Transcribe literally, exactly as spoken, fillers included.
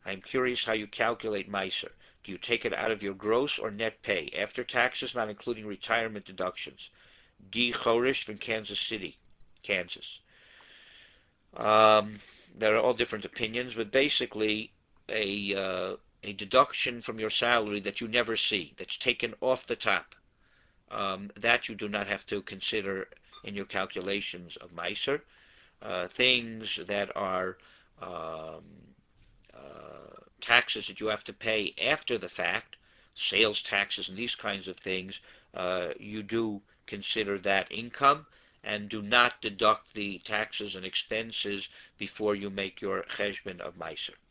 I'm curious how you calculate Meiser. Do you take it out of your gross or net pay, after taxes, not including retirement deductions? D. Chorish from Kansas City, Kansas. Um, there are all different opinions, but basically, a uh, a deduction from your salary that you never see, that's taken off the top, um, that you do not have to consider in your calculations of Meiser. Uh, things that are um, uh, taxes that you have to pay after the fact, sales taxes and these kinds of things, uh, you do consider that income and do not deduct the taxes and expenses before you make your cheshbon of Meiser.